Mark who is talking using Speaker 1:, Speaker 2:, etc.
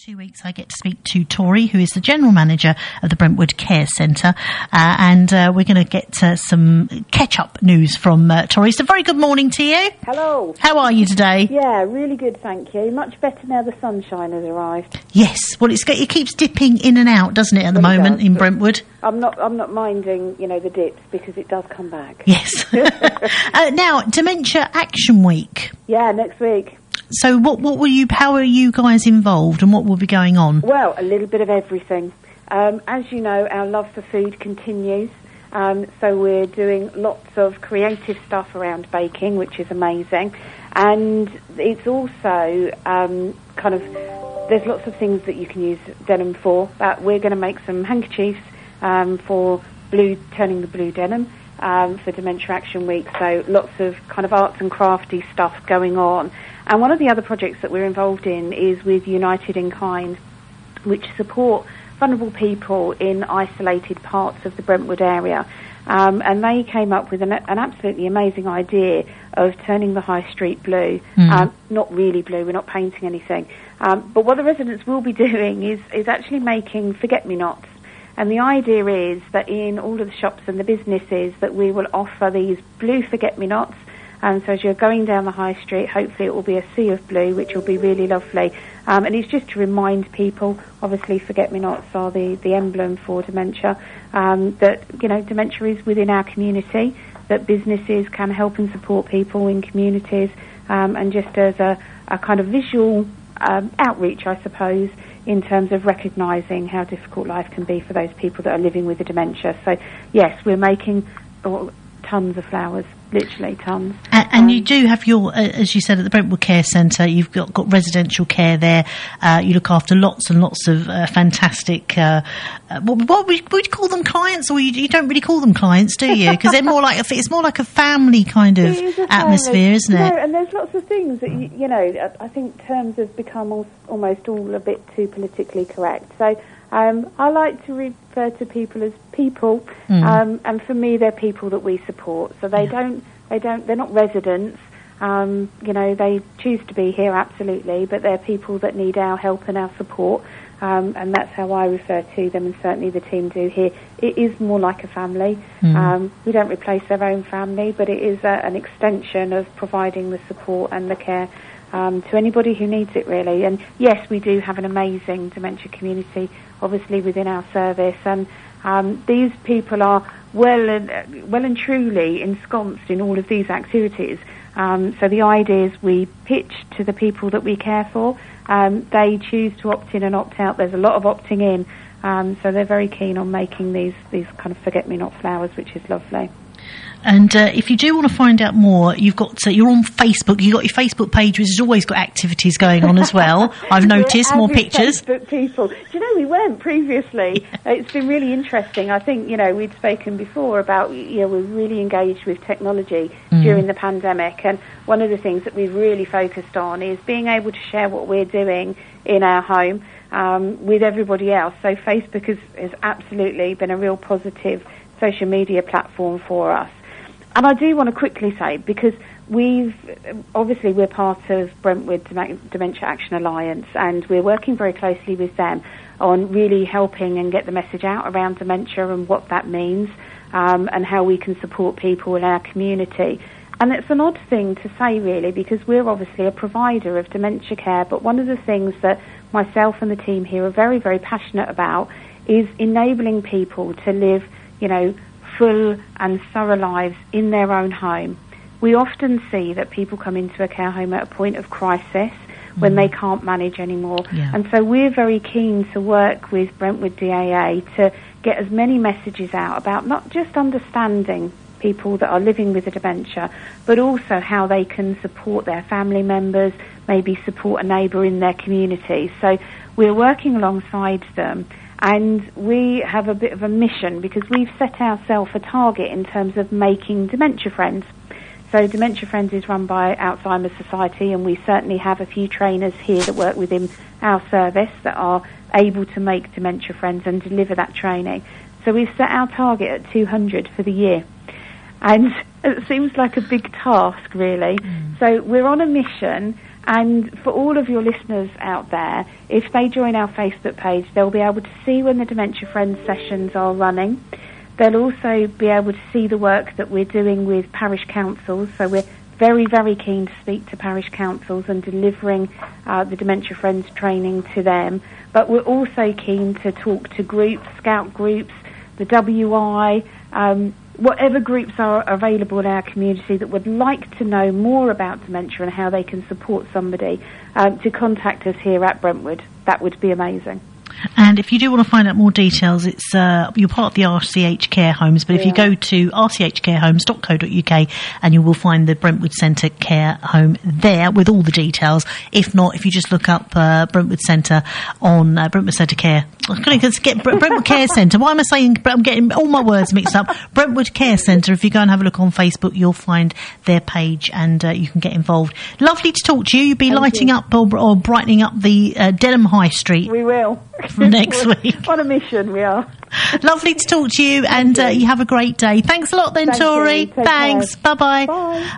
Speaker 1: 2 weeks I get to speak to Tori, who is the General Manager of the Brentwood Care Centre, and we're going to get some catch-up news from Tori. So very good morning to you.
Speaker 2: Hello.
Speaker 1: How are you today?
Speaker 2: Yeah, really good, thank you. Much better now the sunshine has arrived.
Speaker 1: Yes, well it keeps dipping in and out, doesn't it, at the moment in Brentwood?
Speaker 2: I'm not minding, the dips, because it does come back.
Speaker 1: Yes. Now, Dementia Action Week.
Speaker 2: Yeah, next week.
Speaker 1: So how are you guys involved and what will be going on?
Speaker 2: Well, a little bit of everything. As you know, our love for food continues. So we're doing lots of creative stuff around baking, which is amazing. And it's also there's lots of things that you can use denim for. We're going to make some handkerchiefs for turning the blue denim for Dementia Action Week. So lots of kind of arts and crafty stuff going on. And one of the other projects that we're involved in is with United in Kind, which support vulnerable people in isolated parts of the Brentwood area. And they came up with an absolutely amazing idea of turning the high street blue. Not really blue, we're not painting anything. But what the residents will be doing is actually making forget-me-nots. And the idea is that in all of the shops and the businesses that we will offer these blue forget-me-nots. And so as you're going down the high street, hopefully it will be a sea of blue, which will be really lovely. And it's just to remind people, obviously forget-me-nots are the emblem for dementia, that, dementia is within our community, that businesses can help and support people in communities, and just as a kind of visual outreach, I suppose, in terms of recognising how difficult life can be for those people that are living with the dementia. So, yes, we're making tons of flowers, literally tons.
Speaker 1: And you do have your, as you said, at the Brentwood Care Centre, you've got residential care there. You look after lots and lots of fantastic, what would you call them, clients? Or you don't really call them clients, do you? Because it's more like a family kind of atmosphere, isn't it?
Speaker 2: And there's lots of things that, I think terms have become almost all a bit too politically correct. So I like to refer to people as people, and for me, they're people that we support. So they're not residents. They choose to be here, absolutely, but they're people that need our help and our support, and that's how I refer to them, and certainly the team do here. It is more like a family. We don't replace their own family, but it is an extension of providing the support and the care to anybody who needs it, really. And yes, we do have an amazing dementia community, obviously, within our service, and these people are well and truly ensconced in all of these activities. So the idea is we pitch to the people that we care for. They choose to opt in and opt out. There's a lot of opting in, so they're very keen on making these kind of forget-me-not flowers, which is lovely.
Speaker 1: And if you do want to find out more, you're on Facebook. You've got your Facebook page, which has always got activities going on as well. I've noticed more pictures.
Speaker 2: Facebook people. Do you know, we weren't previously. It's been really interesting. I think, we'd spoken before about, we're really engaged with technology during the pandemic. And one of the things that we've really focused on is being able to share what we're doing in our home with everybody else. So Facebook has absolutely been a real positive social media platform for us. And I do want to quickly say, because we're part of Brentwood Dementia Action Alliance, and we're working very closely with them on really helping and get the message out around dementia and what that means, and how we can support people in our community. And it's an odd thing to say, really, because we're obviously a provider of dementia care, but one of the things that myself and the team here are very, very passionate about is enabling people to live, full and thorough lives in their own home. We often see that people come into a care home at a point of crisis when they can't manage anymore. Yeah. And so we're very keen to work with Brentwood DAA to get as many messages out about not just understanding people that are living with a dementia, but also how they can support their family members, maybe support a neighbour in their community. So we're working alongside them. And we have a bit of a mission, because we've set ourselves a target in terms of making Dementia Friends. So Dementia Friends is run by Alzheimer's Society, and we certainly have a few trainers here that work within our service that are able to make Dementia Friends and deliver that training. So we've set our target at 200 for the year. And it seems like a big task, really. So we're on a mission, And for all of your listeners out there, if they join our Facebook page, they'll be able to see when the Dementia Friends sessions are running. They'll also be able to see the work that we're doing with parish councils. So we're very, very keen to speak to parish councils and delivering the Dementia Friends training to them. But we're also keen to talk to groups, scout groups, the WI, whatever groups are available in our community that would like to know more about dementia and how they can support somebody, to contact us here at Brentwood. That would be amazing.
Speaker 1: And if you do want to find out more details, it's you're part of the RCH Care Homes, but if you go to rchcarehomes.co.uk and you will find the Brentwood Centre Care Home there with all the details. If not, if you just look up Brentwood Centre on Brentwood Centre Care. I'm going to get Brentwood Care Centre. Why am I saying? I'm getting all my words mixed up. Brentwood Care Centre. If you go and have a look on Facebook, you'll find their page and you can get involved. Lovely to talk to you. You'll be lighting up or brightening up the Denham High Street.
Speaker 2: We will.
Speaker 1: From next week.
Speaker 2: On a mission, we are.
Speaker 1: Lovely to talk to you, and you have a great day. Thanks a lot then, Tori. Thanks. Bye-bye.
Speaker 2: Bye.